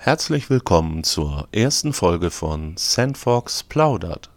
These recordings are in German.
Herzlich willkommen zur ersten Folge von Sandfox plaudert.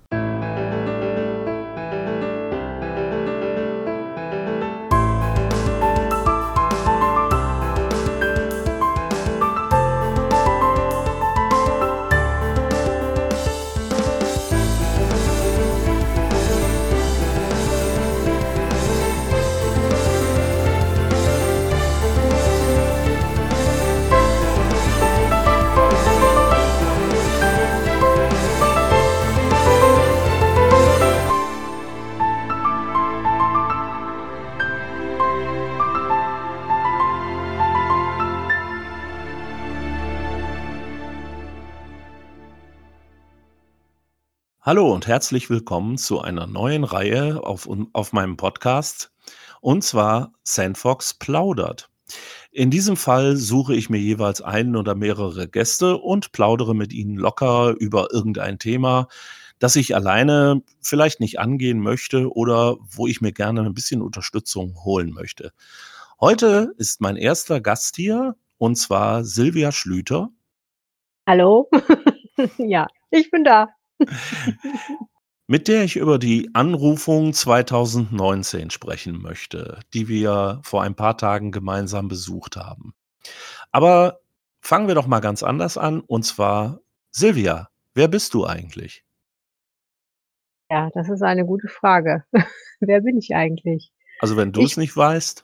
Hallo und herzlich willkommen zu einer neuen Reihe auf meinem Podcast, und zwar Sandfox plaudert. In diesem Fall suche ich mir jeweils einen oder mehrere Gäste und plaudere mit ihnen locker über irgendein Thema, das ich alleine vielleicht nicht angehen möchte oder wo ich mir gerne ein bisschen Unterstützung holen möchte. Heute ist mein erster Gast hier, und zwar Silvia Schlüter. Hallo? Ja, ich bin da. Mit der ich über die Anrufung 2019 sprechen möchte, die wir vor ein paar Tagen gemeinsam besucht haben. Aber fangen wir doch mal ganz anders an, und zwar Silvia, wer bist du eigentlich? Ja, das ist eine gute Frage. Wer bin ich eigentlich? Also, wenn du es Ich nicht weißt.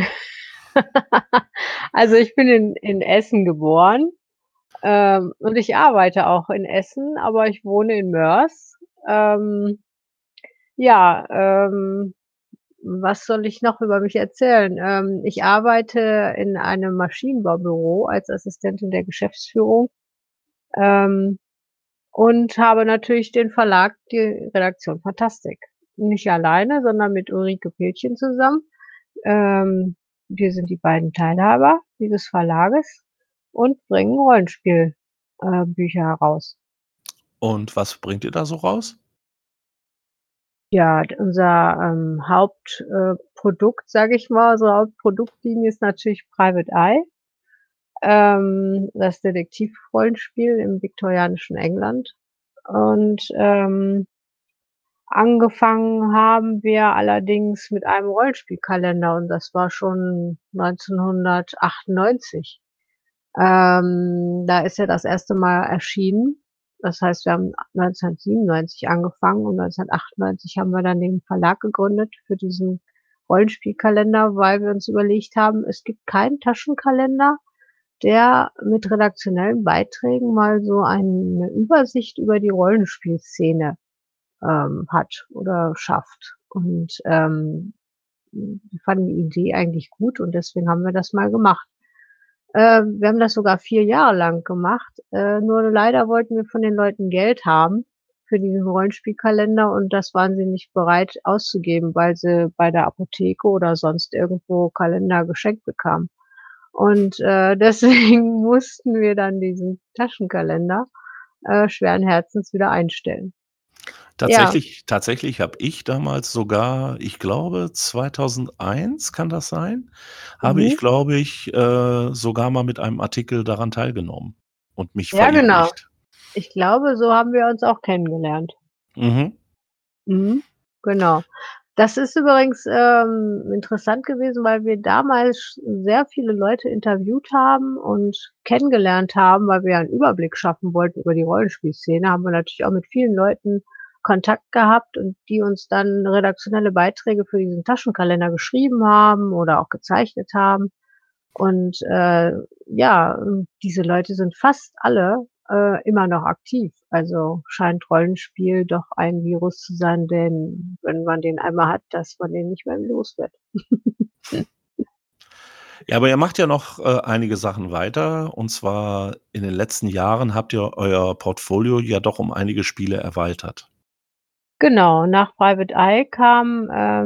Also, ich bin in Essen geboren, und ich arbeite auch in Essen, aber ich wohne in Mörs. Ähm, ja, was soll ich noch über mich erzählen? Ich arbeite in einem Maschinenbaubüro als Assistentin der Geschäftsführung, ähm, und habe natürlich den Verlag, die Redaktion Fantastik. Nicht alleine, sondern mit Ulrike Pilchen zusammen. Ähm, Wir sind die beiden Teilhaber dieses Verlages und bringen Rollenspiel Bücher heraus. Und was bringt ihr da so raus? Ja, unser, Hauptprodukt, Produkt, sage ich mal, unsere Hauptproduktlinie ist natürlich Private Eye, das Detektivrollenspiel im viktorianischen England. Und, angefangen haben wir allerdings mit einem Rollenspielkalender und das war schon 1998. Da ist er das erste Mal erschienen. Das heißt, wir haben 1997 angefangen und 1998 haben wir dann den Verlag gegründet für diesen Rollenspielkalender, weil wir uns überlegt haben, es gibt keinen Taschenkalender, der mit redaktionellen Beiträgen mal so eine Übersicht über die Rollenspielszene, hat oder schafft. Und, wir fanden die Idee eigentlich gut und deswegen haben wir das mal gemacht. Wir haben das sogar 4 Jahre lang gemacht, nur leider wollten wir von den Leuten Geld haben für diesen Rollenspielkalender und das waren sie nicht bereit auszugeben, weil sie bei der Apotheke oder sonst irgendwo Kalender geschenkt bekamen. Und, deswegen mussten wir dann diesen Taschenkalender, schweren Herzens wieder einstellen. Ja, Tatsächlich habe ich damals sogar, ich glaube 2001 kann das sein, habe ich, mhm. glaube ich, sogar mal mit einem Artikel daran teilgenommen und mich Ja, genau. verewigt. Ich glaube, so haben wir uns auch kennengelernt. Mhm. Mhm, genau. Das ist übrigens, interessant gewesen, weil wir damals sehr viele Leute interviewt haben und kennengelernt haben, weil wir ja 'n Überblick schaffen wollten über die Rollenspielszene, haben wir natürlich auch mit vielen Leuten Kontakt gehabt und die uns dann redaktionelle Beiträge für diesen Taschenkalender geschrieben haben oder auch gezeichnet haben. Und, ja, diese Leute sind fast alle, immer noch aktiv. Also, scheint Rollenspiel doch ein Virus zu sein, den, wenn man den einmal hat, dass man den nicht mehr los wird. Ja, aber ihr macht ja noch, einige Sachen weiter, und zwar in den letzten Jahren habt ihr euer Portfolio ja doch um einige Spiele erweitert. Genau, nach Private Eye kam,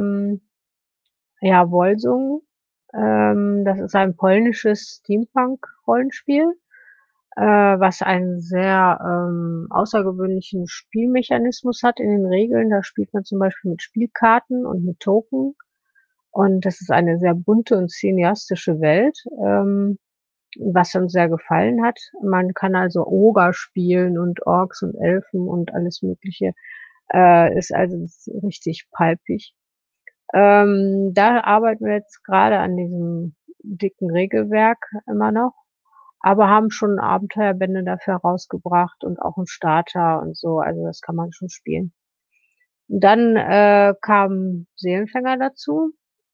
ja, Wolsung. Das ist ein polnisches Steampunk-Rollenspiel, was einen sehr, außergewöhnlichen Spielmechanismus hat in den Regeln. Da spielt man zum Beispiel mit Spielkarten und mit Token und das ist eine sehr bunte und cineastische Welt. was uns sehr gefallen hat. Man kann also Oger spielen und Orks und Elfen und alles Mögliche. Ist also richtig palpig. Da arbeiten wir jetzt grade an diesem dicken Regelwerk immer noch, aber haben schon Abenteuerbände dafür rausgebracht und auch 'n Starter und so, also das kann man schon spielen. Dann, kam Seelenfänger dazu.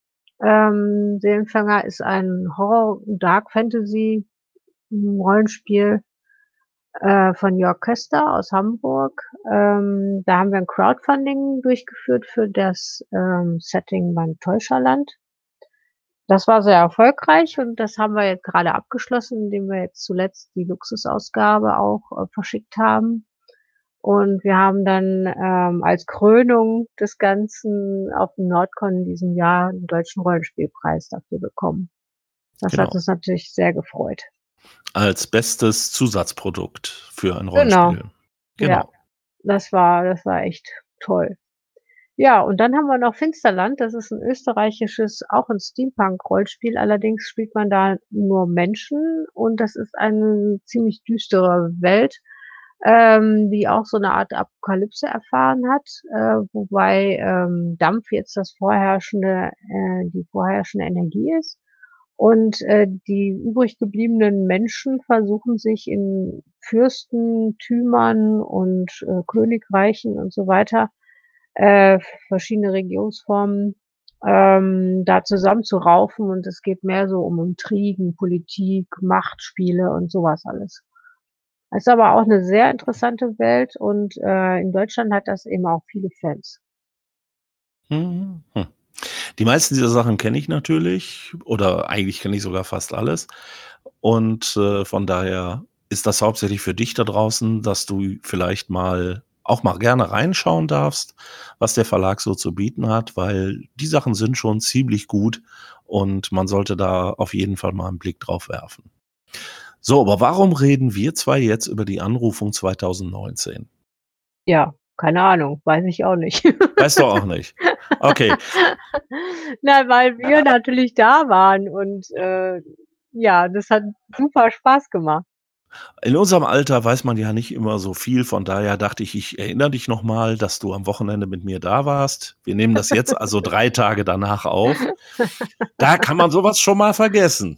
Seelenfänger ist ein Horror Dark Fantasy, Rollenspiel, von Jörg Köster aus Hamburg. Da haben wir 'n Crowdfunding durchgeführt für das, Setting beim Täuscherland. Das war sehr erfolgreich und das haben wir jetzt grade abgeschlossen, indem wir jetzt zuletzt die Luxusausgabe auch, verschickt haben. Und wir haben dann, als Krönung des Ganzen auf dem Nordcon in diesem Jahr 'n Deutschen Rollenspielpreis dafür bekommen. Das hat Genau. uns natürlich sehr gefreut. Als bestes Zusatzprodukt für ein Genau, Rollenspiel. ja, Genau. das war echt toll. Ja, und dann haben wir noch Finsterland. Das ist 'n österreichisches, auch 'n Steampunk-Rollenspiel. Allerdings spielt man da nur Menschen und das ist eine ziemlich düstere Welt, die auch so 'ne Art Apokalypse erfahren hat, wobei, Dampf jetzt die vorherrschende Energie ist. Und, die übrig gebliebenen Menschen versuchen sich in Fürstentümern und, Königreichen und so weiter, verschiedene Regierungsformen, da zusammenzuraufen und es geht mehr so um Intrigen, Politik, Machtspiele und so was alles. Ist aber auch 'ne sehr interessante Welt und, in Deutschland hat das eben auch viele Fans. Mhm. Die meisten dieser Sachen kenne ich natürlich oder eigentlich kenne ich sogar fast alles. Und, von daher ist das hauptsächlich für dich da draußen, dass du vielleicht mal gerne reinschauen darfst, was der Verlag so zu bieten hat, weil die Sachen sind schon ziemlich gut und man sollte da auf jeden Fall mal 'n Blick drauf werfen. So, aber warum reden wir 2 jetzt über die Anrufung 2019? Ja, keine Ahnung, weiß ich auch nicht. Weißt du auch nicht? Okay. Na, weil wir natürlich da waren und, ja, das hat super Spaß gemacht. In unserem Alter weiß man ja nicht immer so viel, von daher dachte ich, ich erinnere dich noch mal, dass du am Wochenende mit mir da warst. Wir nehmen das jetzt also 3 Tage danach auf. Da kann man so was schon mal vergessen.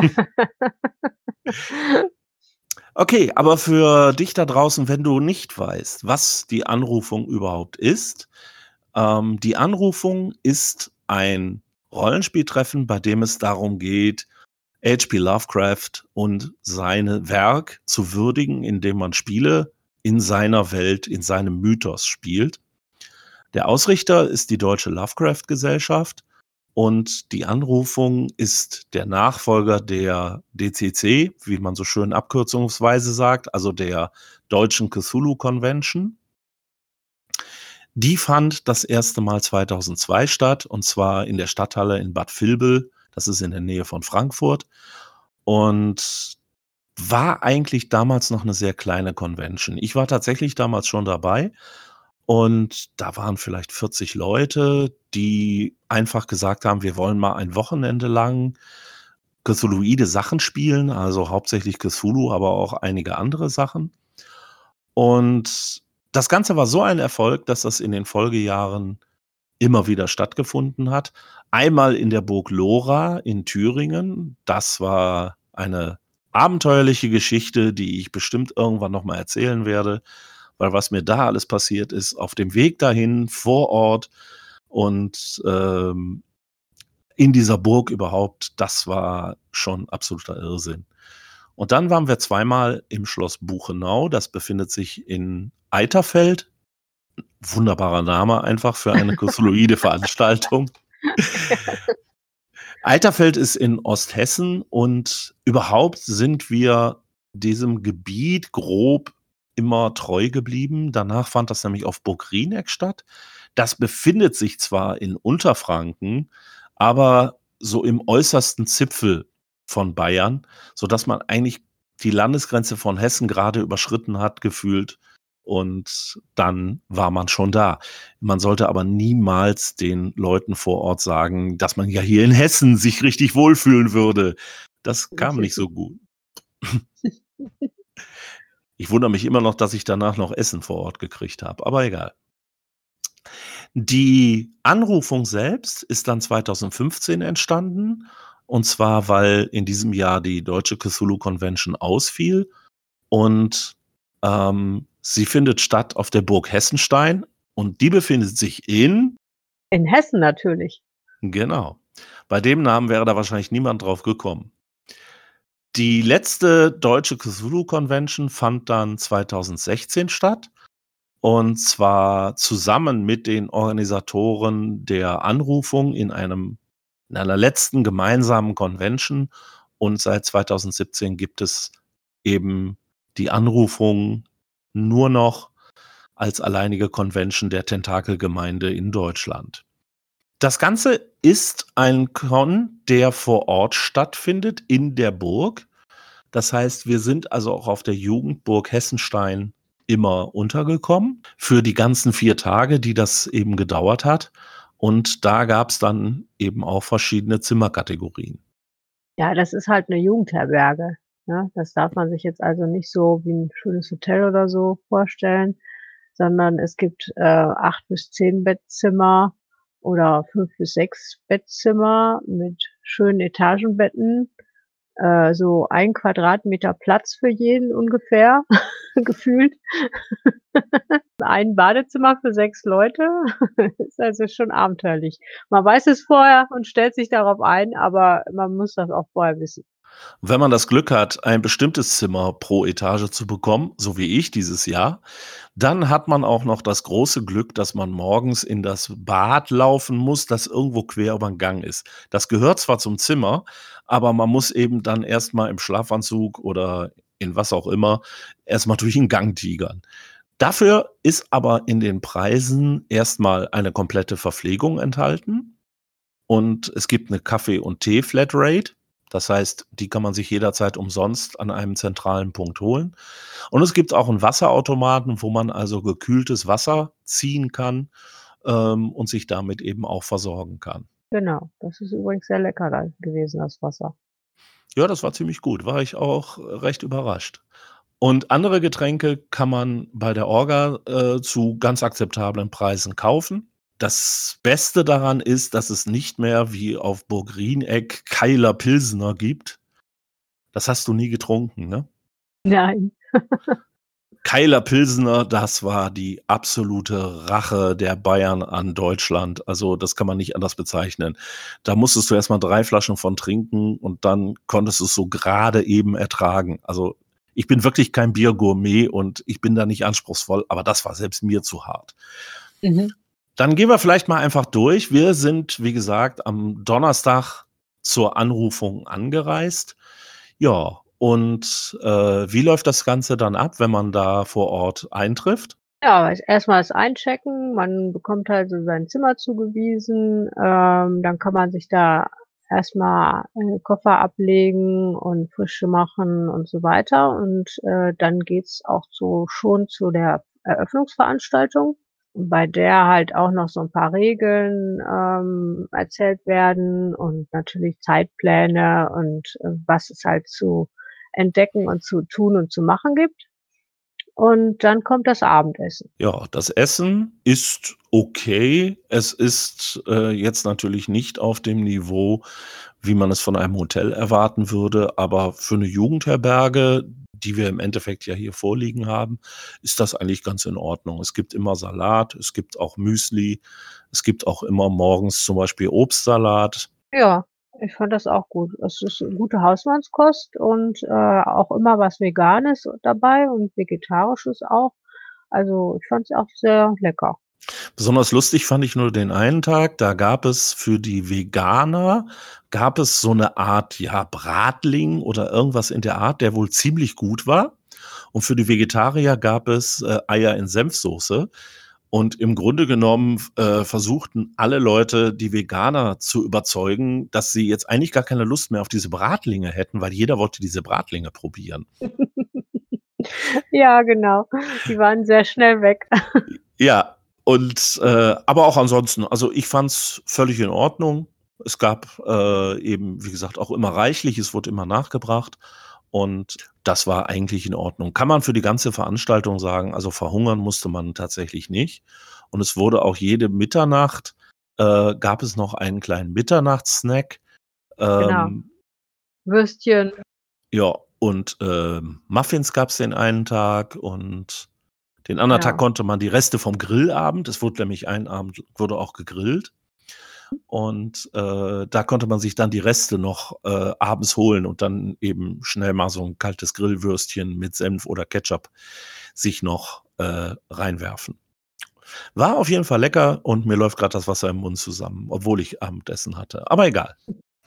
Okay, aber für dich da draußen, wenn du nicht weißt, was die Anrufung überhaupt ist. Die Anrufung ist ein Rollenspieltreffen, bei dem es darum geht, H.P. Lovecraft und seine Werk zu würdigen, indem man Spiele in seiner Welt, in seinem Mythos spielt. Der Ausrichter ist die Deutsche Lovecraft-Gesellschaft und die Anrufung ist der Nachfolger der DCC, wie man so schön abkürzungsweise sagt, also der Deutschen Cthulhu Convention. Die fand das erste Mal 2002 statt, und zwar in der Stadthalle in Bad Vilbel. Das ist in der Nähe von Frankfurt und war eigentlich damals noch 'ne sehr kleine Convention. Ich war tatsächlich damals schon dabei und da waren vielleicht 40 Leute, die einfach gesagt haben: „Wir wollen mal ein Wochenende lang cthulhuide Sachen spielen“, also hauptsächlich Cthulhu, aber auch einige andere Sachen. Und das Ganze war so ein Erfolg, dass das in den Folgejahren immer wieder stattgefunden hat. Einmal in der Burg Lora in Thüringen. Das war eine abenteuerliche Geschichte, die ich bestimmt irgendwann noch mal erzählen werde, weil was mir da alles passiert ist auf dem Weg dahin, vor Ort und, in dieser Burg überhaupt, das war schon absoluter Irrsinn. Und dann waren wir zweimal im Schloss Buchenau. Das befindet sich in Eiterfeld. Wunderbarer Name einfach für eine cthulhuide Veranstaltung. Eiterfeld ist in Osthessen und überhaupt sind wir diesem Gebiet grob immer treu geblieben. Danach fand das nämlich auf Burg Rieneck statt. Das befindet sich zwar in Unterfranken, aber so im äußersten Zipfel von Bayern, sodass man eigentlich die Landesgrenze von Hessen grade überschritten hat gefühlt und dann war man schon da. Man sollte aber niemals den Leuten vor Ort sagen, dass man ja hier in Hessen sich richtig wohlfühlen würde. Das kam nicht so gut. Ich wundere mich immer noch, dass ich danach noch Essen vor Ort gekriegt habe, aber egal. Die Anrufung selbst ist dann 2015 entstanden, und zwar, weil in diesem Jahr die Deutsche Cthulhu Convention ausfiel und, sie findet statt auf der Burg Hessenstein und die befindet sich in In Hessen natürlich. genau. Bei dem Namen wäre da wahrscheinlich niemand drauf gekommen. Die letzte Deutsche Cthulhu Convention fand dann 2016 statt. Und zwar zusammen mit den Organisatoren der Anrufung in einer letzten gemeinsamen Convention. Und seit 2017 gibt es eben die Anrufung nur noch als alleinige Convention der Tentakelgemeinde in Deutschland. Das Ganze ist ein Con, der vor Ort stattfindet in der Burg. Das heißt, wir sind also auch auf der Jugendburg Hessenstein immer untergekommen für die ganzen 4 Tage, die das eben gedauert hat. Und da gab's dann eben auch verschiedene Zimmerkategorien. Ja, das ist halt 'ne Jugendherberge, ne? Das darf man sich jetzt also nicht so wie 'n schönes Hotel oder so vorstellen, sondern es gibt, 8 bis 10 Bettzimmer oder 5 bis 6 Bettzimmer mit schönen Etagenbetten, so 1 Quadratmeter Platz für jeden ungefähr, gefühlt. Ein Badezimmer für 6 Leute. Ist also schon abenteuerlich. Man weiß es vorher und stellt sich darauf ein, aber man muss das auch vorher wissen. Wenn man das Glück hat, ein bestimmtes Zimmer pro Etage zu bekommen, so wie ich dieses Jahr, dann hat man auch noch das große Glück, dass man morgens in das Bad laufen muss, das irgendwo quer über 'n Gang ist. Das gehört zwar zum Zimmer, aber man muss eben dann erst mal im Schlafanzug oder in was auch immer erst mal durch 'n Gang tigern. Dafür ist aber in den Preisen erst mal eine komplette Verpflegung enthalten und es gibt 'ne Kaffee und Tee-Flatrate. Das heißt, die kann man sich jederzeit umsonst an einem zentralen Punkt holen. Und es gibt auch 'n Wasserautomaten, wo man also gekühltes Wasser ziehen kann, und sich damit eben auch versorgen kann. Genau, das ist übrigens sehr lecker da gewesen, das Wasser. Ja, das war ziemlich gut, war ich auch recht überrascht. Und andere Getränke kann man bei der Orga, zu ganz akzeptablen Preisen kaufen. Das Beste daran ist, dass es nicht mehr wie auf Burg Rieneck Keiler Pilsener gibt. Das hast du nie getrunken, ne? Nein. Keiler Pilsener, das war die absolute Rache der Bayern an Deutschland. Also, das kann man nicht anders bezeichnen. Da musstest du erst mal 3 Flaschen von trinken und dann konntest du's so grade eben ertragen. Also, ich bin wirklich kein Biergourmet und ich bin da nicht anspruchsvoll, aber das war selbst mir zu hart. Mhm. Dann gehen wir vielleicht mal einfach durch. Wir sind, wie gesagt, am Donnerstag zur Anrufung angereist. Ja, und, wie läuft das Ganze dann ab, wenn man da vor Ort eintrifft? Ja, erst mal das Einchecken. Man bekommt halt so sein Zimmer zugewiesen. Dann kann man sich da erst mal, Koffer ablegen und Frische machen und so weiter. Und, dann geht's auch so schon zu der Eröffnungsveranstaltung, bei der halt auch noch so 'n paar Regeln, erzählt werden und natürlich Zeitpläne und, was es halt zu entdecken und zu tun und zu machen gibt. Und dann kommt das Abendessen. Ja, das Essen ist okay. Es ist, jetzt natürlich nicht auf dem Niveau, wie man es von einem Hotel erwarten würde, aber für 'ne Jugendherberge, die wir im Endeffekt ja hier vorliegen haben, ist das eigentlich ganz in Ordnung. Es gibt immer Salat, es gibt auch Müsli, es gibt auch immer morgens zum Beispiel Obstsalat. Ja, ich fand das auch gut. Es ist gute Hausmannskost und, auch immer was Veganes dabei und Vegetarisches auch. Also, ich fand's auch sehr lecker. Besonders lustig fand ich nur den einen Tag, da gab es für die Veganer gab es so 'ne Art, ja, Bratling oder irgendwas in der Art, der wohl ziemlich gut war. Und für die Vegetarier gab es, Eier in Senfsoße. Und im Grunde genommen versuchten alle Leute, die Veganer zu überzeugen, dass sie jetzt eigentlich gar keine Lust mehr auf diese Bratlinge hätten, weil jeder wollte diese Bratlinge probieren. Ja, genau. Die waren sehr schnell weg. Ja, und, aber auch ansonsten, also, ich fand's völlig in Ordnung. Es gab, eben, wie gesagt, auch immer reichlich, es wurde immer nachgebracht Und das war eigentlich in Ordnung. Kann man für die ganze Veranstaltung sagen, also verhungern musste man tatsächlich nicht. Und es wurde auch jede Mitternacht gab es noch einen kleinen Mitternachtssnack. Genau. Ähm, Würstchen, ja, und Muffins gab's den einen Tag und den anderen Tag genau. konnte man die Reste vom Grillabend, es wurde nämlich einen Abend wurde auch gegrillt und da konnte man sich dann die Reste noch abends holen und dann eben schnell mal so 'n kaltes Grillwürstchen mit Senf oder Ketchup sich noch reinwerfen. War auf jeden Fall lecker und mir läuft grad das Wasser im Mund zusammen, obwohl ich Abendessen hatte, aber egal.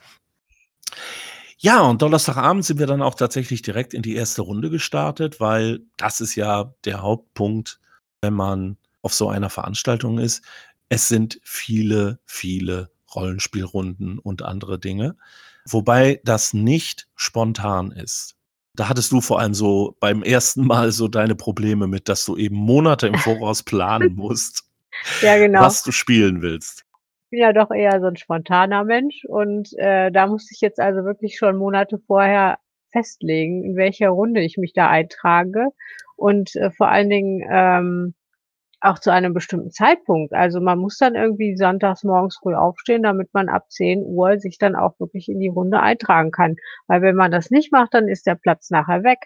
Ja, und Donnerstagabend sind wir dann auch tatsächlich direkt in die erste Runde gestartet, weil das ist ja der Hauptpunkt, wenn man auf so einer Veranstaltung ist. Es sind viele, viele Rollenspielrunden und andere Dinge, wobei das nicht spontan ist. Da hattest du vor allem so beim ersten Mal so deine Probleme mit, dass du eben Monate im Voraus planen musst, Ja, genau. was du spielen willst. Ich bin ja doch eher so 'n spontaner Mensch und, da musste ich jetzt also wirklich schon Monate vorher festlegen, in welcher Runde ich mich da eintrage und, vor allen Dingen, auch zu einem bestimmten Zeitpunkt. Also, man muss dann irgendwie sonntags morgens früh aufstehen, damit man ab 10 Uhr sich dann auch wirklich in die Runde eintragen kann. Weil wenn man das nicht macht, dann ist der Platz nachher weg.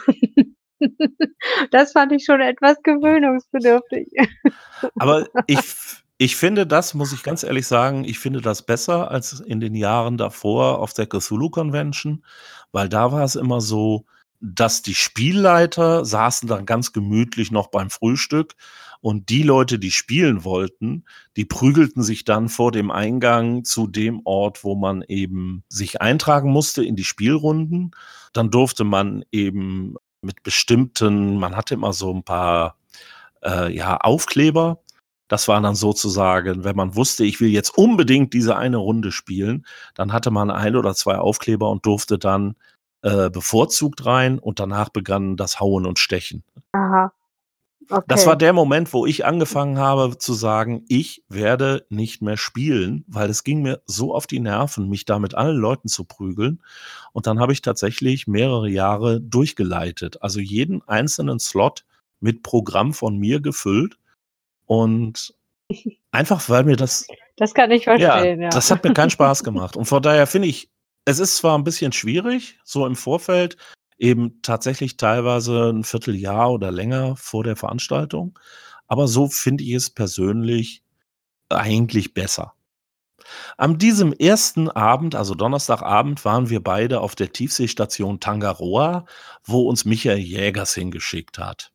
Das fand ich schon etwas gewöhnungsbedürftig. Aber ich finde das, muss ich ganz ehrlich sagen, ich finde das besser als in den Jahren davor auf der Cthulhu Convention, weil da war es immer so, dass die Spielleiter saßen dann ganz gemütlich noch beim Frühstück und die Leute, die spielen wollten, die prügelten sich dann vor dem Eingang zu dem Ort, wo man eben sich eintragen musste in die Spielrunden. Dann durfte man eben mit bestimmten man hatte immer so 'n paar ja, Aufkleber. Das war dann sozusagen, wenn man wusste, ich will jetzt unbedingt diese eine Runde spielen, dann hatte man 1 oder 2 Aufkleber und durfte dann bevorzugt rein und danach begann das Hauen und Stechen. Aha, Das war okay. der Moment, wo ich angefangen habe zu sagen: „Ich werde nicht mehr spielen“, weil es ging mir so auf die Nerven, mich da mit allen Leuten zu prügeln. Und dann habe ich tatsächlich mehrere Jahre durchgeleitet, also jeden einzelnen Slot mit Programm von mir gefüllt und einfach, weil mir das Das kann ich ja, verstehen, ja. das hat mir keinen Spaß gemacht. Und von daher finde ich, es ist zwar 'n bisschen schwierig, so im Vorfeld, eben tatsächlich teilweise 'n Vierteljahr oder länger vor der Veranstaltung, aber so finde ich es persönlich eigentlich besser. An diesem ersten Abend, also Donnerstagabend, waren wir beide auf der Tiefseestation Tangaroa, wo uns Michael Jägers hingeschickt hat.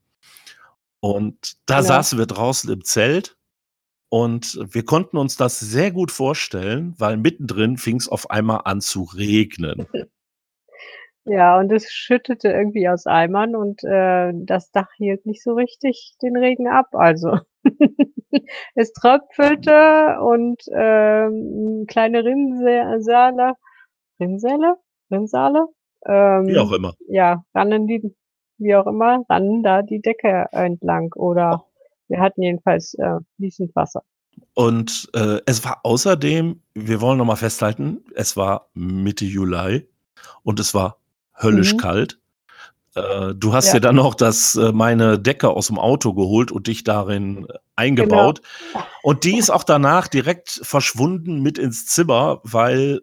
Und da Genau. saßen wir draußen im Zelt und wir konnten uns das sehr gut vorstellen, weil mittendrin fing's auf einmal an zu regnen. Ja, und es schüttete irgendwie aus Eimern und, das Dach hielt nicht so richtig den Regen ab. Also, es tröpfelte und, kleine Rinnsale? Rinnsale? Wie auch immer. Ja, rannen die wie auch immer, rannen da die Decke entlang oder wir hatten jedenfalls, fließend Wasser. Und es war außerdem wir wollen noch mal festhalten, es war Mitte Juli und es war höllisch Mhm. kalt. Du hast Ja, dir dann noch das meine Decke aus'm Auto geholt und dich darin genau. eingebaut. Und die ist auch danach direkt verschwunden mit ins Zimmer, weil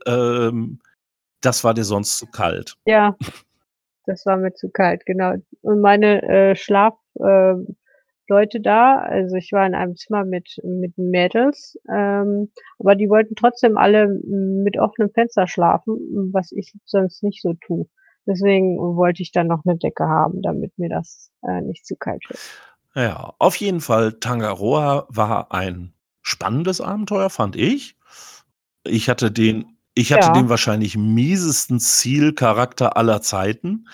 das war dir sonst zu kalt. Ja, das war mir zu kalt, genau. Und meine, Schlaf Leute da, also ich war in einem Zimmer mit Mädels, aber die wollten trotzdem alle mit offenem Fenster schlafen, was ich sonst nicht so tue. Deswegen wollte ich dann noch 'ne Decke haben, damit mir das, nicht zu kalt wird. Ja, auf jeden Fall, Tangaroa war ein spannendes Abenteuer, fand ich. Ich hatte den Ja. wahrscheinlich miesesten Zielcharakter aller Zeiten.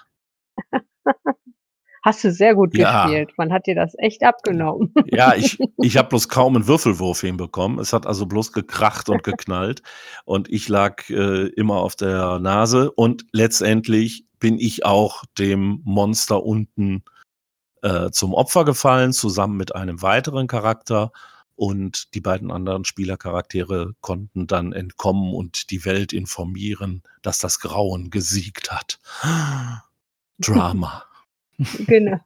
Hast du sehr gut Ja, gespielt. Man hat dir das echt abgenommen. ja, ich habe bloß kaum 'n Würfelwurf hinbekommen. Es hat also bloß gekracht und geknallt und ich lag immer auf der Nase und letztendlich bin ich auch dem Monster unten zum Opfer gefallen, zusammen mit einem weiteren Charakter. und die beiden anderen Spielercharaktere konnten dann entkommen und die Welt informieren, dass das Grauen gesiegt hat. Drama. Genau,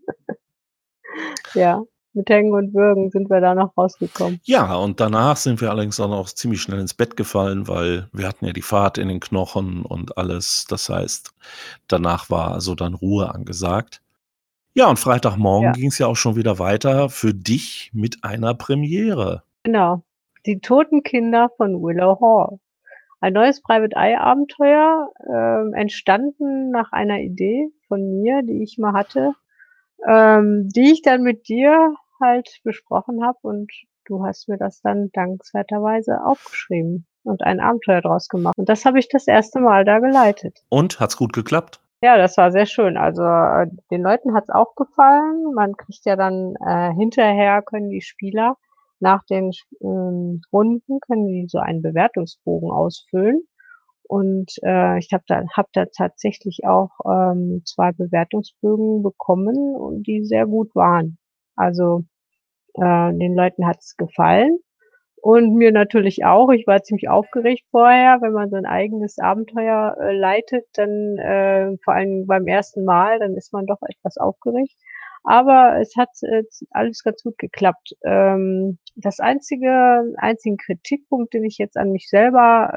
ja. Mit Hängen und Würgen sind wir da noch rausgekommen. Ja, und danach sind wir allerdings auch noch ziemlich schnell ins Bett gefallen, weil wir hatten ja die Fahrt in den Knochen und alles. Das heißt, danach war also dann Ruhe angesagt. Ja, und Freitagmorgen Ja, ging's ja auch schon wieder weiter für dich mit einer Premiere. genau. Die toten Kinder von Willow Hall. Ein neues Private Eye Abenteuer, entstanden nach einer Idee von mir, die ich mal hatte, die ich dann mit dir halt besprochen habe und du hast mir das dann dankenswerterweise aufgeschrieben und ein Abenteuer draus gemacht. Und das habe ich das erste Mal da geleitet. Und, hat's gut geklappt? Ja, das war sehr schön. Also, den Leuten hat's auch gefallen. Man kriegt ja dann hinterher können die Spieler nach den Runden können die so einen Bewertungsbogen ausfüllen. Und, ich habe da tatsächlich auch, 2 Bewertungsbögen bekommen und die sehr gut waren. Also, den Leuten hat's gefallen und mir natürlich auch. Ich war ziemlich aufgeregt vorher, wenn man sein eigenes Abenteuer, leitet, dann, vor allem beim ersten Mal, dann ist man doch etwas aufgeregt. Aber es hat, alles ganz gut geklappt. Das einzigen Kritikpunkt, den ich jetzt an mich selber,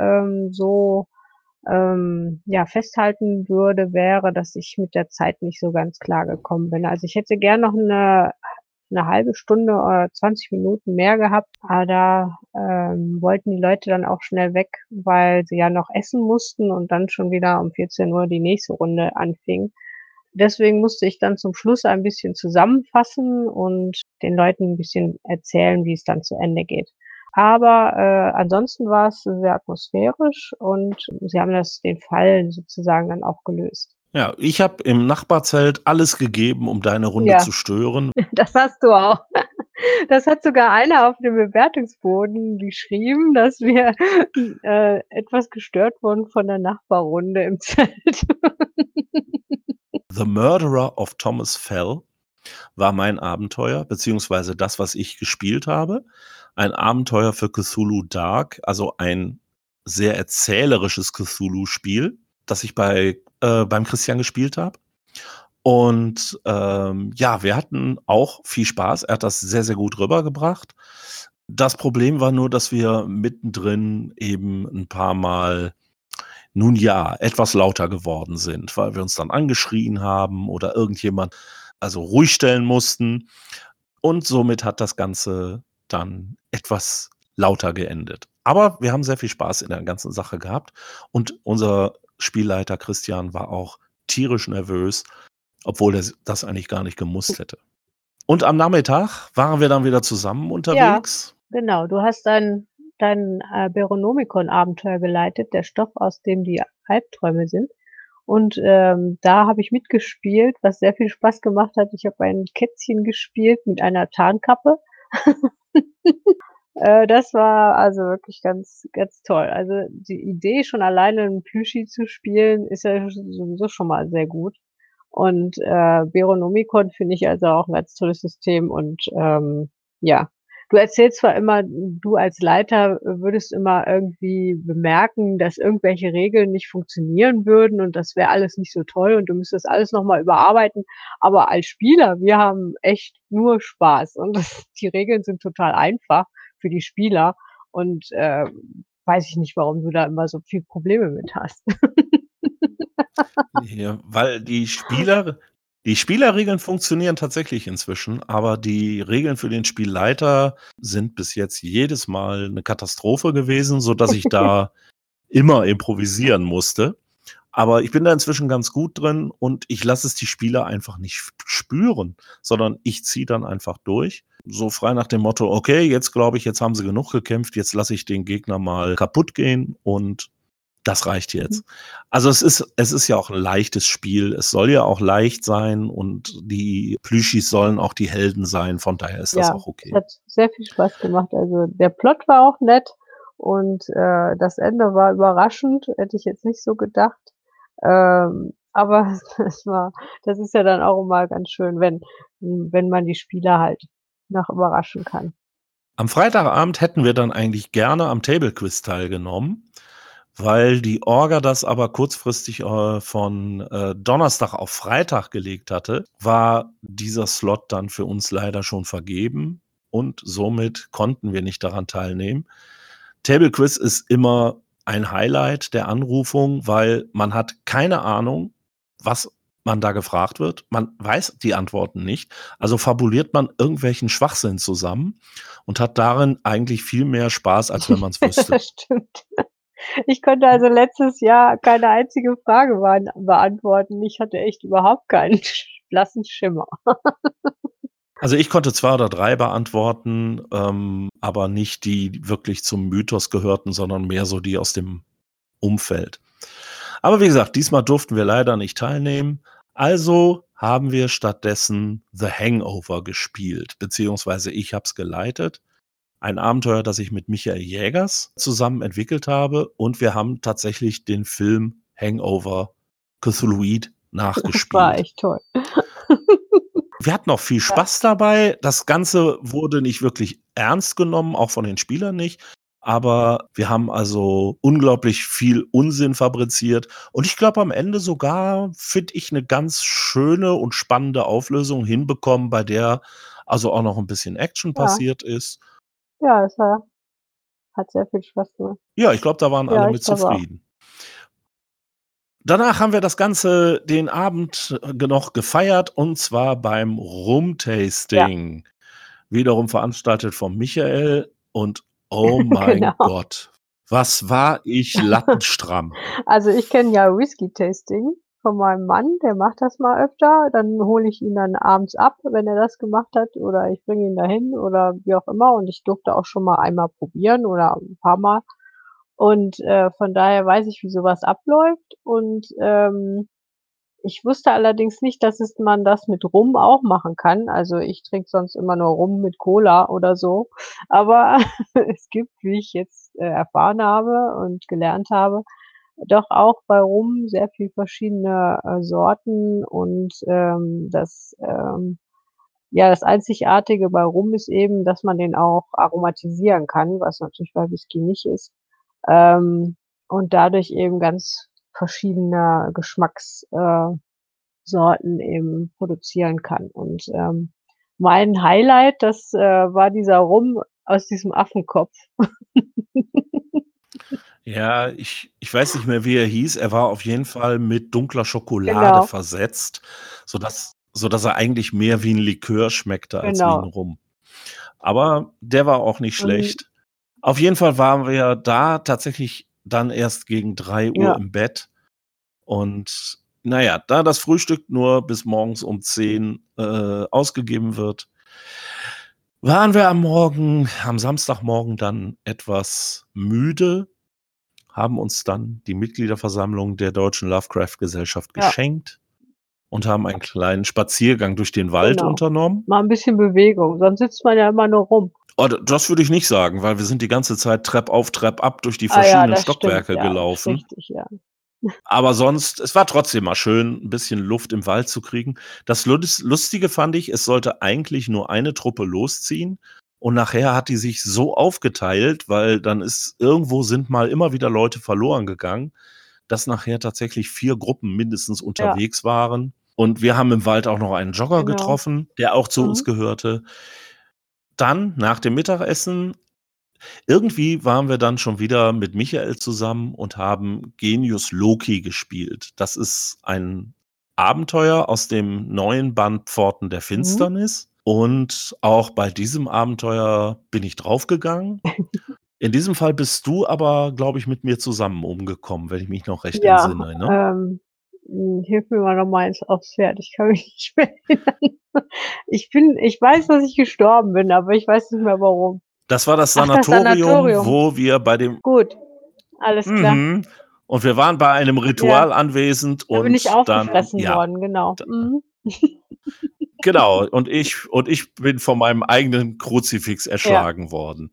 ja, festhalten würde, wäre, dass ich mit der Zeit nicht so ganz klargekommen bin. Also, ich hätte gern noch 'ne halbe Stunde oder 20 Minuten mehr gehabt, aber da, wollten die Leute dann auch schnell weg, weil sie ja noch essen mussten und dann schon wieder um 14 Uhr die nächste Runde anfing. Deswegen musste ich dann zum Schluss ein bisschen zusammenfassen und den Leuten 'n bisschen erzählen, wie es dann zu Ende geht. Aber, ansonsten war's sehr atmosphärisch und sie haben den Fall sozusagen dann auch gelöst. Ja, ich habe im Nachbarzelt alles gegeben, um deine Runde Ja, zu stören. das hast du auch. Das hat sogar einer auf dem Bewertungsboden geschrieben, dass wir, etwas gestört wurden von der Nachbarrunde im Zelt. „The Murderer of Thomas Fell" war mein Abenteuer, beziehungsweise das, was ich gespielt habe. Ein Abenteuer für Cthulhu Dark, also ein sehr erzählerisches Cthulhu-Spiel, das ich beim Christian gespielt habe. Und, ja, wir hatten auch viel Spaß. Er hat das sehr, sehr gut rübergebracht. Das Problem war nur, dass wir mittendrin eben ein paar Mal, nun ja, etwas lauter geworden sind, weil wir uns dann angeschrien haben oder irgendjemand also ruhig stellen mussten. Und somit hat das Ganze dann etwas lauter geendet. Aber wir haben sehr viel Spaß in der ganzen Sache gehabt und unser Spielleiter Christian war auch tierisch nervös, obwohl er das eigentlich gar nicht gemusst hätte. Und am Nachmittag waren wir dann wieder zusammen Ja, unterwegs. genau. Du hast dein, Beronomicon-Abenteuer geleitet, der Stoff, aus dem die Albträume sind. Und, da habe ich mitgespielt, was sehr viel Spaß gemacht hat. Ich habe ein Kätzchen gespielt mit einer Tarnkappe. Das war also wirklich ganz ganz toll. Also, die Idee, schon alleine 'n Plüschi zu spielen, ist ja sowieso schon mal sehr gut. Und, Beronomicon finde ich also auch 'n ganz tolles System und, ja. Du erzählst zwar immer, du als Leiter würdest immer irgendwie bemerken, dass irgendwelche Regeln nicht funktionieren würden und das wäre alles nicht so toll und du müsstest alles noch mal überarbeiten, aber als Spieler, wir haben echt nur Spaß und die Regeln sind total einfach für die Spieler und, weiß ich nicht, warum du da immer so viel Probleme mit hast. Ja, weil die Spielerregeln funktionieren tatsächlich inzwischen, aber die Regeln für den Spielleiter sind bis jetzt jedes Mal 'ne Katastrophe gewesen, sodass ich da immer improvisieren musste. Aber ich bin da inzwischen ganz gut drin und ich lasse es die Spieler einfach nicht spüren, sondern ich ziehe dann einfach durch. So frei nach dem Motto: „Okay, jetzt glaube ich, jetzt haben sie genug gekämpft, jetzt lasse ich den Gegner mal kaputt gehen und das reicht Mhm. jetzt." Also, es ist ja auch 'n leichtes Spiel. Es soll ja auch leicht sein und die Plüschis sollen auch die Helden sein, von daher ist das Ja, auch es okay. hat sehr viel Spaß gemacht. Also, der Plot war auch nett und, das Ende war überraschend, hätte ich jetzt nicht so gedacht. Aber das ist ja dann auch immer ganz schön, wenn man die Spieler halt noch überraschen kann. Am Freitagabend hätten wir dann eigentlich gerne am Table Quiz teilgenommen, weil die Orga das aber kurzfristig, von, Donnerstag auf Freitag gelegt hatte, war dieser Slot dann für uns leider schon vergeben und somit konnten wir nicht daran teilnehmen. Table Quiz ist immer ein Highlight der Anrufung, weil man hat keine Ahnung, was man da gefragt wird. Man weiß die Antworten nicht. Also fabuliert man irgendwelchen Schwachsinn zusammen und hat darin eigentlich viel mehr Spaß, als wenn man es wüsste. Das stimmt. Ich konnte also letztes Jahr keine einzige Frage beantworten. Ich hatte echt überhaupt keinen blassen Schimmer. Also, ich konnte 2 oder 3 beantworten, aber nicht die wirklich zum Mythos gehörten, sondern mehr so die aus dem Umfeld. Aber wie gesagt, diesmal durften wir leider nicht teilnehmen. Also haben wir stattdessen The Hangover gespielt, beziehungsweise ich habe es geleitet. Ein Abenteuer, das ich mit Michael Jägers zusammen entwickelt habe und wir haben tatsächlich den Film Hangover Cthulhuid Das war nachgespielt. echt toll. Wir hatten auch viel Ja. Spaß dabei. Das Ganze wurde nicht wirklich ernst genommen, auch von den Spielern nicht. Aber wir haben also unglaublich viel Unsinn fabriziert. Und ich glaube, am Ende sogar, finde ich, eine ganz schöne und spannende Auflösung hinbekommen, bei der also auch noch ein bisschen Action Ja, passiert ist. ja, hat sehr viel Spaß gemacht. Ja, ich glaube, da waren alle Ja, ich mit glaube auch. zufrieden. Danach haben wir das Ganze den Abend, noch gefeiert und zwar beim Ja, Rum-Tasting. Wiederum veranstaltet von Michael und oh mein genau. Gott, was war ich lattenstramm. Also, ich kenne ja Whisky-Tasting von meinem Mann, der macht das mal öfter. Dann hole ich ihn dann abends ab, wenn er das gemacht hat, oder ich bringe ihn dahin oder wie auch immer. Und ich durfte auch schon mal einmal probieren oder 'n paarmal. Und, von daher weiß ich, wie so was abläuft. Und, ich wusste allerdings nicht, dass man das mit Rum auch machen kann. Also, ich trinke sonst immer nur Rum mit Cola oder so. Aber es gibt, wie ich jetzt, erfahren habe und gelernt habe, doch auch bei Rum sehr viel verschiedene, Sorten und, ja, das Einzigartige bei Rum ist eben, dass man den auch aromatisieren kann, was natürlich bei Whisky nicht ist, und dadurch eben ganz verschiedene Sorten eben produzieren kann. Und, mein Highlight, das, war dieser Rum aus diesem Affenkopf. Ja, ich weiß nicht mehr, wie er hieß. Er war auf jeden Fall mit dunkler Schokolade Genau, versetzt, sodass er eigentlich mehr wie 'n Likör schmeckte als wie 'n genau. Rum. Aber der war auch nicht Und schlecht. Auf jeden Fall waren wir da tatsächlich dann erst gegen 3 Uhr ja, im Bett. Und na ja, da das Frühstück nur bis morgens um 10 ausgegeben wird, waren wir am Samstagmorgen dann etwas müde, haben uns dann die Mitgliederversammlung der Deutschen Lovecraft-Gesellschaft ja, geschenkt und haben einen kleinen Spaziergang durch den Wald genau. unternommen. Mal 'n bisschen Bewegung, sonst sitzt man ja immer nur rum. Oh, das würde ich nicht sagen, weil wir sind die ganze Zeit Trepp-auf, Trepp-ab durch die Ah ja, verschiedenen das stimmt, Stockwerke ja, ist gelaufen. richtig, ja. Aber sonst es war trotzdem mal schön, 'n bisschen Luft im Wald zu kriegen. Das Lustige fand ich, es sollte eigentlich nur eine Truppe losziehen und nachher hat die sich so aufgeteilt, weil dann ist irgendwo sind mal immer wieder Leute verloren gegangen, dass nachher tatsächlich 4 Gruppen mindestens Ja, unterwegs waren. Und wir haben im Wald auch noch einen Jogger genau. getroffen, der auch zu uns Mhm. gehörte. Dann nach dem Mittagessen irgendwie waren wir dann schon wieder mit Michael zusammen und haben Genius Loki gespielt. Das ist ein Abenteuer aus dem neuen Band Pforten der Mhm. Finsternis. Und auch bei diesem Abenteuer bin ich draufgegangen. In diesem Fall bist du aber, glaube ich, mit mir zusammen umgekommen, wenn ich mich noch recht Ja, entsinne, ne? hilf mir mal noch mal aufs Pferd. Ich kann mich nicht mehr erinnern. Ich weiß, dass ich gestorben bin, aber ich weiß nicht mehr warum. Das war das Ach, das Sanatorium, Sanatorium. wo wir bei dem Gut, alles klar. mhm. Und wir waren bei einem Ja, Ritual anwesend da bin ich und dann aufgefressen ja. worden, genau. Mhm. Genau, und ich bin von meinem eigenen Kruzifix Ja. erschlagen worden.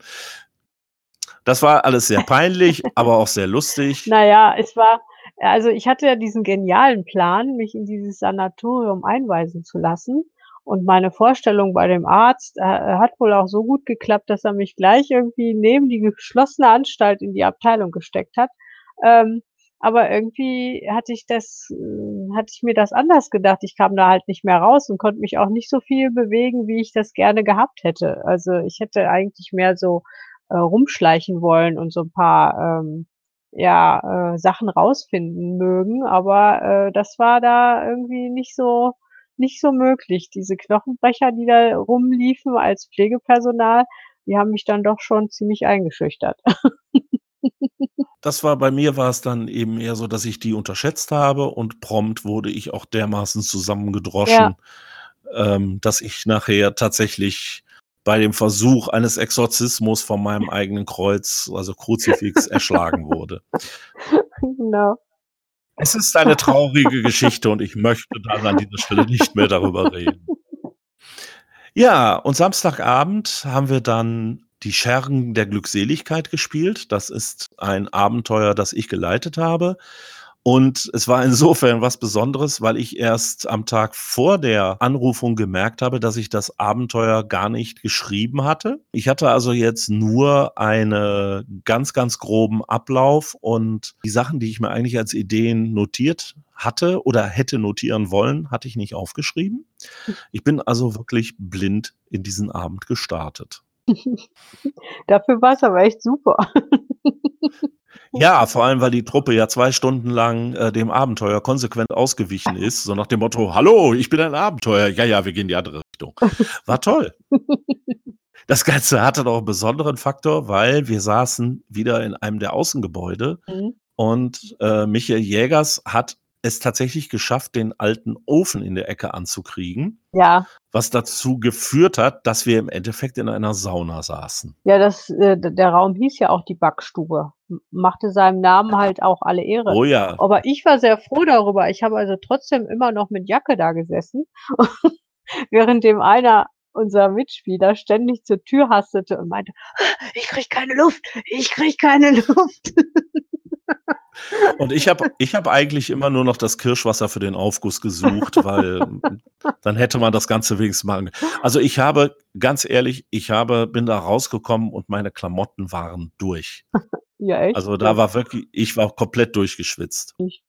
Das war alles sehr peinlich, aber auch sehr lustig. Na ja, also, ich hatte ja diesen genialen Plan, mich in dieses Sanatorium einweisen zu lassen. Und meine Vorstellung bei dem Arzt, hat wohl auch so gut geklappt, dass er mich gleich irgendwie neben die geschlossene Anstalt in die Abteilung gesteckt hat. Ähm, aber irgendwie hatte ich mir das anders gedacht. Ich kam da halt nicht mehr raus und konnte mich auch nicht so viel bewegen, wie ich das gerne gehabt hätte. Also, ich hätte eigentlich mehr so, rumschleichen wollen und so 'n paar, Sachen rausfinden mögen, aber, das war da irgendwie nicht so möglich. Diese Knochenbrecher, die da rumliefen als Pflegepersonal, die haben mich dann doch schon ziemlich eingeschüchtert. Bei mir war es dann eben eher so, dass ich die unterschätzt habe und prompt wurde ich auch dermaßen Ja. zusammengedroschen, dass ich nachher tatsächlich bei dem Versuch eines Exorzismus von meinem eigenen Kreuz, also Kruzifix, erschlagen wurde. Genau. Es ist eine traurige Geschichte und ich möchte dann an dieser Stelle nicht mehr darüber reden. Ja, und Samstagabend haben wir dann die Schergen der Glückseligkeit gespielt. Das ist ein Abenteuer, das ich geleitet habe. Und es war insofern was Besonderes, weil ich erst am Tag vor der Anrufung gemerkt habe, dass ich das Abenteuer gar nicht geschrieben hatte. Ich hatte also jetzt nur einen ganz, ganz groben Ablauf und die Sachen, die ich mir eigentlich als Ideen notiert hatte oder hätte notieren wollen, hatte ich nicht aufgeschrieben. Ich bin also wirklich blind in diesen Abend gestartet. Dafür war's aber echt super. Ja, vor allem, weil die Truppe ja 2 Stunden lang, dem Abenteuer konsequent ausgewichen ist, so nach dem Motto: „Hallo, ich bin ein Abenteuer. Ja, ja, wir gehen in die andere Richtung." War toll. Das Ganze hatte noch 'n besonderen Faktor, weil wir saßen wieder in einem der Außengebäude Mhm. und, Michael Jägers hat es tatsächlich geschafft, den alten Ofen in der Ecke anzukriegen, Ja, was dazu geführt hat, dass wir im Endeffekt in einer Sauna saßen. ja, der Raum hieß ja auch die Backstube. Machte seinem Namen halt auch alle Ehre. Oh ja. Aber ich war sehr froh darüber. Ich habe also trotzdem immer noch mit Jacke da gesessen, währenddem einer unserer Mitspieler ständig zur Tür hastete und meinte: „Ich kriege keine Luft, ich kriege keine Luft." Und ich habe eigentlich immer nur noch das Kirschwasser für den Aufguss gesucht, weil, dann hätte man das Ganze wenigstens machen also, ich habe ganz ehrlich, bin da rausgekommen und meine Klamotten waren durch. Ja, echt? Also, Ja, da war wirklich ich war komplett durchgeschwitzt. ich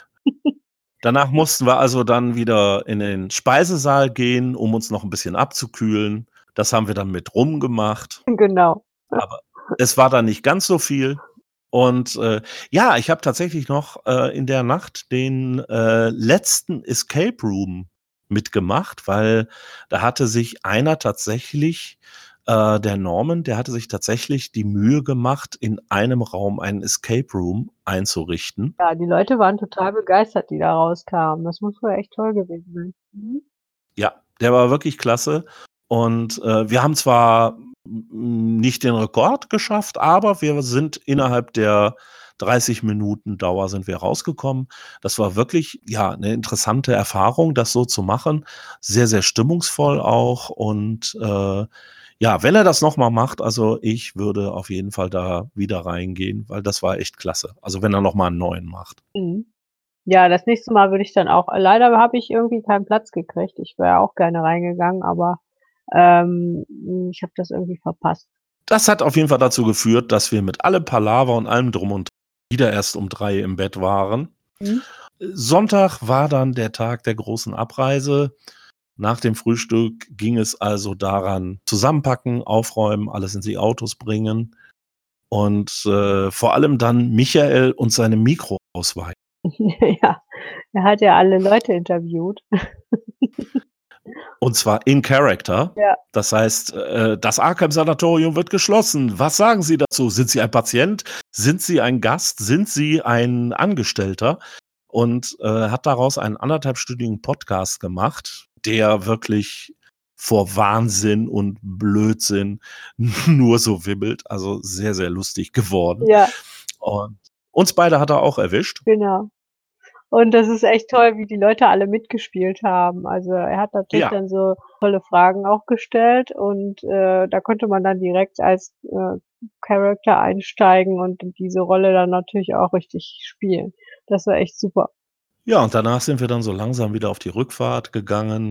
Danach mussten wir also dann wieder in den Speisesaal gehen, um uns noch 'n bisschen abzukühlen. Das haben wir dann mit Rum gemacht, genau. aber es war dann nicht ganz so viel. Und, ja, ich habe tatsächlich noch, in der Nacht den, letzten Escape Room mitgemacht, weil da hatte sich einer tatsächlich der Norman, der hatte sich tatsächlich die Mühe gemacht, in einem Raum einen Escape Room einzurichten. Ja, die Leute waren total begeistert, die da rauskamen. Das muss wohl echt toll gewesen sein. Mhm. Ja, der war wirklich klasse. Und, wir haben zwar nicht den Rekord geschafft, aber wir sind innerhalb der 30 Minuten Dauer sind wir rausgekommen. Das war wirklich, ja, 'ne interessante Erfahrung, das so zu machen. Sehr, sehr stimmungsvoll auch und, ja, wenn er das noch mal macht, also, ich würde auf jeden Fall da wieder reingehen, weil das war echt klasse. Also, wenn er noch mal 'n neuen macht. Mhm. Ja, das nächste Mal würde ich dann auch leider habe ich irgendwie keinen Platz gekriegt. Ich wäre auch gerne reingegangen, aber, ich habe das irgendwie verpasst. Das hat auf jeden Fall dazu geführt, dass wir mit allem Palaver und allem Drum und wieder erst um 3 im Bett waren. Mhm. Sonntag war dann der Tag der großen Abreise. Nach dem Frühstück ging es also daran, zusammenpacken, aufräumen, alles in die Autos bringen und, vor allem dann Michael und seine Mikroausweis. Ja, er hat ja alle Leute interviewt. Und zwar in Character. Ja. Das heißt, das Arkham-Sanatorium wird geschlossen. Was sagen Sie dazu? Sind Sie ein Patient? Sind Sie ein Gast? Sind Sie ein Angestellter? Und, hat daraus einen anderthalbstündigen Podcast gemacht, der wirklich vor Wahnsinn und Blödsinn nur so wimmelt. Also, sehr, sehr lustig geworden. Ja, Und uns beide hat er auch erwischt. genau. Und das ist echt toll, wie die Leute alle mitgespielt haben. Also, er hat natürlich Ja. dann so tolle Fragen auch gestellt und, da konnte man dann direkt als, Character einsteigen und diese Rolle dann natürlich auch richtig spielen. Das war echt super. Ja, und danach sind wir dann so langsam wieder auf die Rückfahrt gegangen.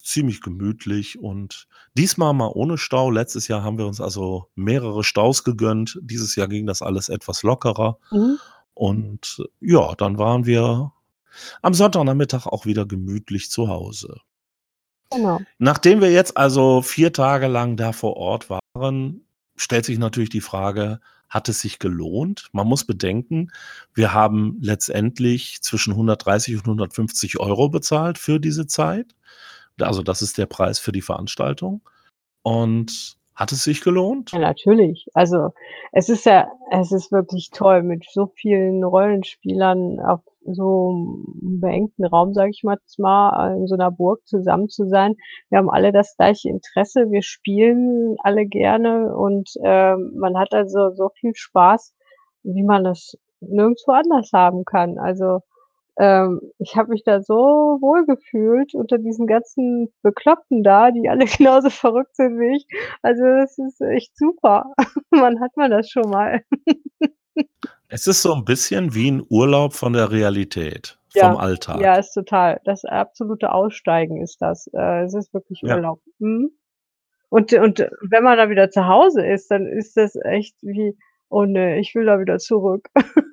ziemlich gemütlich und diesmal mal ohne Stau. Letztes Jahr haben wir uns also mehrere Staus gegönnt. Dieses Jahr ging das alles etwas lockerer Mhm. und ja, dann waren wir am Sonntagnachmittag auch wieder gemütlich zu Hause. Genau. Nachdem wir jetzt also 4 Tage lang da vor Ort waren, stellt sich natürlich die Frage: Hat es sich gelohnt? Man muss bedenken, wir haben letztendlich zwischen 130 und 150 € bezahlt für diese Zeit. Also, das ist der Preis für die Veranstaltung. Und hat es sich Ja, gelohnt? natürlich. Also, es ist wirklich toll, mit so vielen Rollenspielern auf so 'm beengten Raum, sage ich mal jetzt mal, in so 'ner Burg zusammen zu sein. Wir haben alle das gleiche Interesse, wir spielen alle gerne und, man hat also so viel Spaß, wie man das nirgendwo anders haben kann. Also, ich habe mich da so wohl gefühlt unter diesen ganzen Bekloppten da, die alle genauso verrückt sind wie ich. Also, das ist echt super. Wann hat man das schon mal? Es ist so 'n bisschen wie 'n Urlaub von der Realität, vom Ja, ja, Alltag. ist total das absolute Aussteigen ist das. Es ist wirklich Ja. Urlaub. Mhm. Und wenn man dann wieder zu Hause ist, dann ist das echt wie: „Oh ne, ich will da wieder zurück.“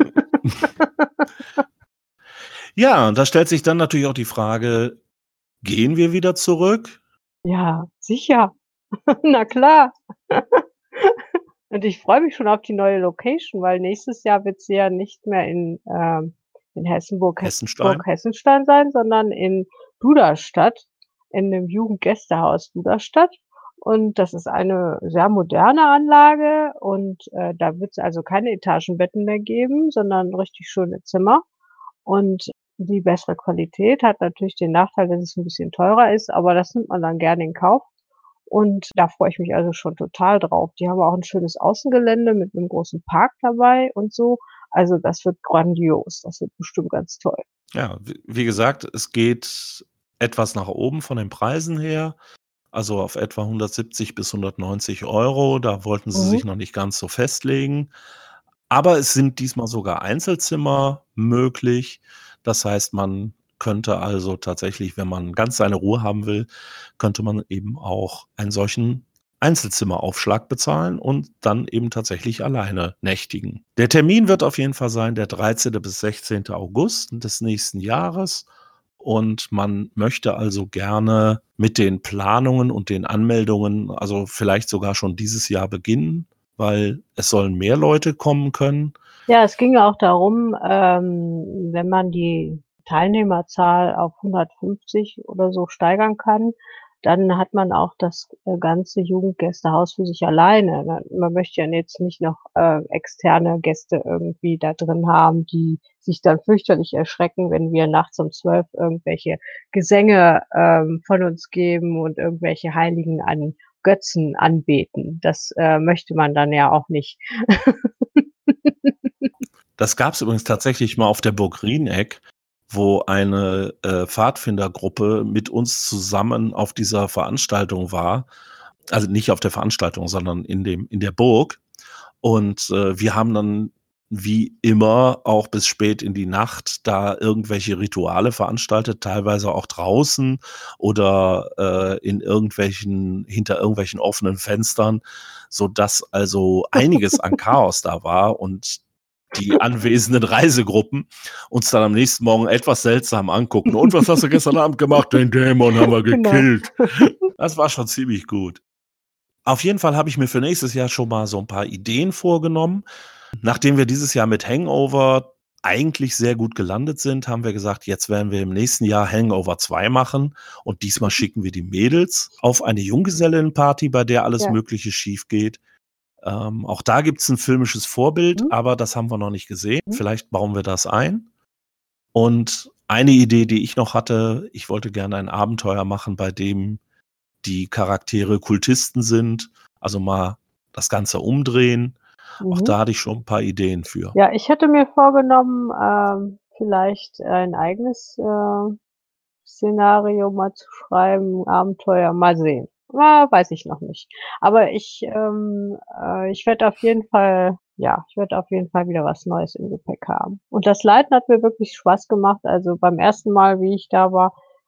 Ja, und da stellt sich dann natürlich auch die Frage: Gehen wir wieder zurück? Ja, sicher. Na klar. Und ich freue mich schon auf die neue Location, weil nächstes Jahr wird sie ja nicht mehr in Hessenstein? Hessenstein sein, sondern in Duderstadt, in dem Jugendgästehaus Duderstadt. Und das ist eine sehr moderne Anlage und, da wird's also keine Etagenbetten mehr geben, sondern richtig schöne Zimmer. Und die bessere Qualität hat natürlich den Nachteil, dass es 'n bisschen teurer ist, aber das nimmt man dann gerne in Kauf. Und da freue ich mich also schon total drauf. Die haben auch 'n schönes Außengelände mit 'nem großen Park dabei und so. Also, das wird grandios. Das wird bestimmt ganz toll. Ja, wie gesagt, es geht etwas nach oben von den Preisen her, also auf etwa 170 bis 190 €. Da wollten sie Mhm. sich noch nicht ganz so festlegen. Aber es sind diesmal sogar Einzelzimmer möglich. Das heißt, man könnte also tatsächlich, wenn man ganz seine Ruhe haben will, könnte man eben auch einen solchen Einzelzimmeraufschlag bezahlen und dann eben tatsächlich alleine nächtigen. Der Termin wird auf jeden Fall sein der 13. bis 16. August des nächsten Jahres. Und man möchte also gerne mit den Planungen und den Anmeldungen, also vielleicht sogar schon dieses Jahr beginnen, weil es sollen mehr Leute kommen können. Ja, es ging ja auch darum, wenn man die Teilnehmerzahl auf 150 oder so steigern kann, dann hat man auch das, ganze Jugendgästehaus für sich alleine, ne? Man möchte ja jetzt nicht noch, externe Gäste irgendwie da drin haben, die sich dann fürchterlich erschrecken, wenn wir nachts um 12 irgendwelche Gesänge, von uns geben und irgendwelche Heiligen an Götzen anbeten. Das, möchte man dann ja auch nicht. Das gab's übrigens tatsächlich mal auf der Burg Rieneck, wo eine, Pfadfindergruppe mit uns zusammen auf dieser Veranstaltung war. Also, nicht auf der Veranstaltung, sondern in der Burg. Und, wir haben dann wie immer auch bis spät in die Nacht da irgendwelche Rituale veranstaltet, teilweise auch draußen oder, in irgendwelchen hinter irgendwelchen offenen Fenstern, sodass also einiges an Chaos da war und die anwesenden Reisegruppen uns dann am nächsten Morgen etwas seltsam anguckten: „Und was hast du gestern Abend gemacht?“ „Den Dämon haben wir Genau. gekillt.“ Das war schon ziemlich gut. Auf jeden Fall habe ich mir für nächstes Jahr schon mal so 'n paar Ideen vorgenommen. Nachdem wir dieses Jahr mit Hangover eigentlich sehr gut gelandet sind, haben wir gesagt, jetzt werden wir im nächsten Jahr Hangover 2 machen und diesmal Mhm. schicken wir die Mädels auf eine Junggesellinnenparty, bei der alles Ja. Mögliche schiefgeht. Auch da gibt's 'n filmisches Vorbild, Mhm. aber das haben wir noch nicht gesehen. Mhm. Vielleicht bauen wir das ein. Und eine Idee, die ich noch hatte, ich wollte gerne ein Abenteuer machen, bei dem die Charaktere Kultisten sind, also mal das Ganze umdrehen. Auch Mhm. da hatte ich schon 'n paar Ideen für. Ja, ich hatte mir vorgenommen, vielleicht ein eigenes, Szenario mal zu schreiben, Abenteuer, mal sehen. Weiß ich noch nicht. Aber ich werde auf jeden Fall ich werde auf jeden Fall wieder was Neues im Gepäck haben. Und das Leiten hat mir wirklich Spaß gemacht. Also, beim ersten Mal, wie ich da war,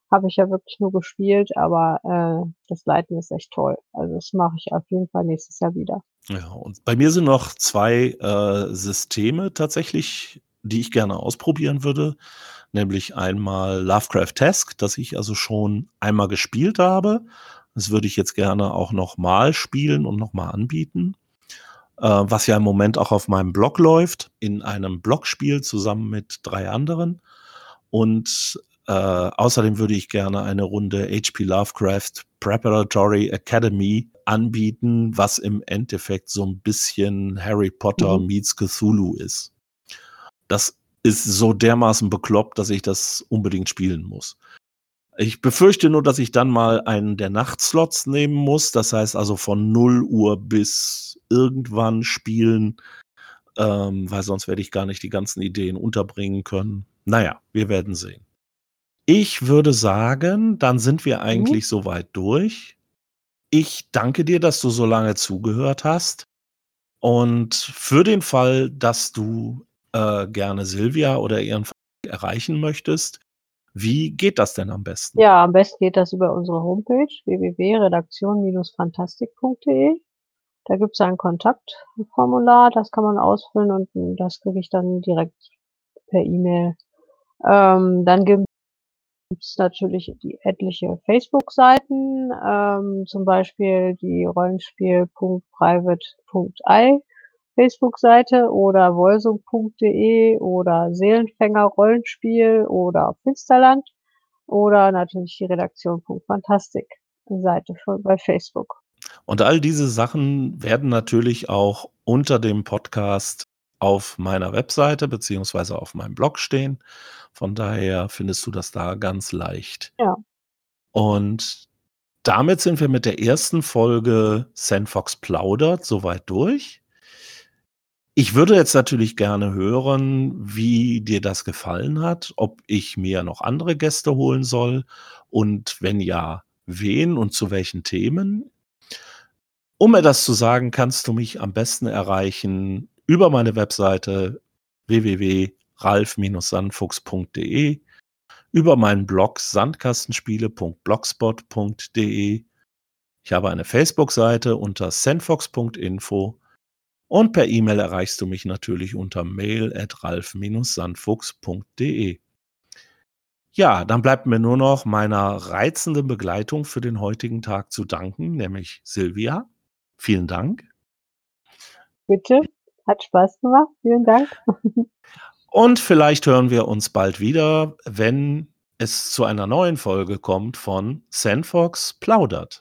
habe ich ja wirklich nur gespielt, aber, das Leiten ist echt toll. Also, das mache ich auf jeden Fall nächstes Jahr wieder. Ja, und bei mir sind noch 2 Systeme tatsächlich, die ich gerne ausprobieren würde, nämlich einmal Lovecraft-Task, das ich also schon einmal gespielt habe. Das würde ich jetzt gerne auch noch mal spielen und noch mal anbieten, was ja im Moment auch auf meinem Blog läuft, in einem Blogspiel zusammen mit 3 anderen. Und, außerdem würde ich gerne eine Runde H.P. Lovecraft Preparatory Academy anbieten, was im Endeffekt so 'n bisschen Harry Potter Mhm. meets Cthulhu ist. Das ist so dermaßen bekloppt, dass ich das unbedingt spielen muss. Ich befürchte nur, dass ich dann mal einen der Nachtslots nehmen muss. Das heißt also von 0 Uhr bis irgendwann spielen, weil sonst werde ich gar nicht die ganzen Ideen unterbringen können. Na ja, wir werden sehen. Ich würde sagen, dann sind wir Mhm. eigentlich so weit durch. Ich danke dir, dass du so lange zugehört hast. Und für den Fall, dass du, gerne Silvia oder ihren erreichen möchtest, wie geht das denn am besten? Ja, am besten geht das über unsere Homepage www.redaktion-fantastik.de. Da gibt's ein Kontaktformular, das kann man ausfüllen und, das kriege ich dann direkt per E-Mail. Dann gibt's natürlich die etliche Facebook-Seiten, zum Beispiel die Rollenspiel.private.ey Facebook-Seite oder wolsung.de oder Seelenfänger Rollenspiel oder Finsterland oder natürlich die Redaktion.fantastik Seite von bei Facebook. Und all diese Sachen werden natürlich auch unter dem Podcast auf meiner Webseite beziehungsweise auf meinem Blog stehen. Von daher findest du das da ganz leicht. Ja, Und damit sind wir mit der ersten Folge Sandfox plaudert soweit durch. Ich würde jetzt natürlich gerne hören, wie dir das gefallen hat, ob ich mir noch andere Gäste holen soll und wenn ja, wen und zu welchen Themen. Um mir das zu sagen, kannst du mich am besten erreichen über meine Webseite www.ralf-sandfuchs.de, über meinen Blog sandkastenspiele.blogspot.de. Ich habe eine Facebook-Seite unter sandfox.info und per E-Mail erreichst du mich natürlich unter mail@ralf-sandfuchs.de. Ja, dann bleibt mir nur noch meiner reizenden Begleitung für den heutigen Tag zu danken, nämlich Silvia. Vielen Dank. bitte. Hat Spaß gemacht. Vielen Dank. Und vielleicht hören wir uns bald wieder, wenn es zu einer neuen Folge kommt von Sandfox plaudert.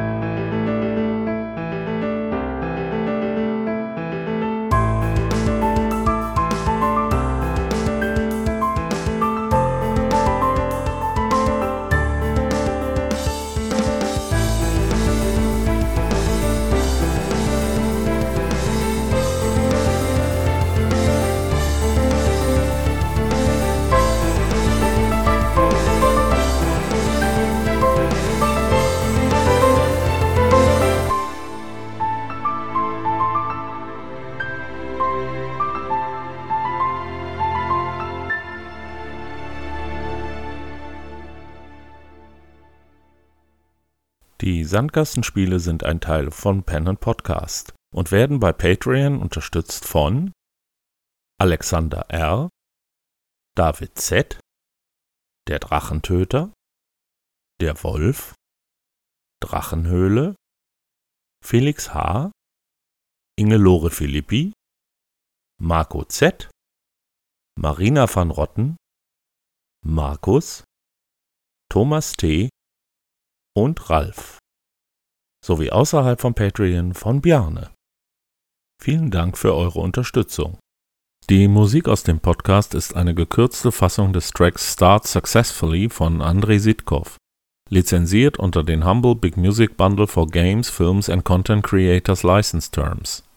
Die Sandkastenspiele sind ein Teil von Pen & Podcast und werden bei Patreon unterstützt von Alexander R., David Z., der Drachentöter, der Wolf, Drachenhöhle, Felix H., Ingelore Philippi, Marco Z., Marina van Rotten, Markus, Thomas T. und Ralf, sowie außerhalb von Patreon von Bjarne. Vielen Dank für eure Unterstützung. Die Musik aus dem Podcast ist eine gekürzte Fassung des Tracks Start Successfully von Andrei Sitkov, lizenziert unter den Humble Big Music Bundle for Games, Films and Content Creators License Terms.